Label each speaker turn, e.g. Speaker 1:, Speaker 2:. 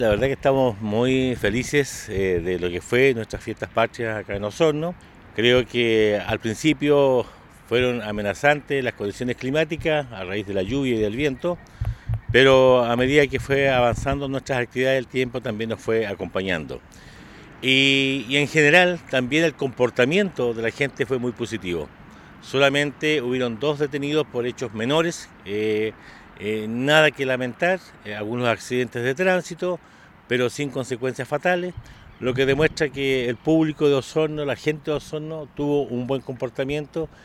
Speaker 1: La verdad que estamos muy felices de lo que fue nuestras fiestas patrias acá en Osorno. Creo que al principio fueron amenazantes las condiciones climáticas a raíz de la lluvia y del viento, pero a medida que fue avanzando nuestras actividades, el tiempo también nos fue acompañando. Y en general también el comportamiento de la gente fue muy positivo. Solamente hubieron 2 detenidos por hechos menores, nada que lamentar, algunos accidentes de tránsito, pero sin consecuencias fatales, lo que demuestra que el público de Osorno, la gente de Osorno, tuvo un buen comportamiento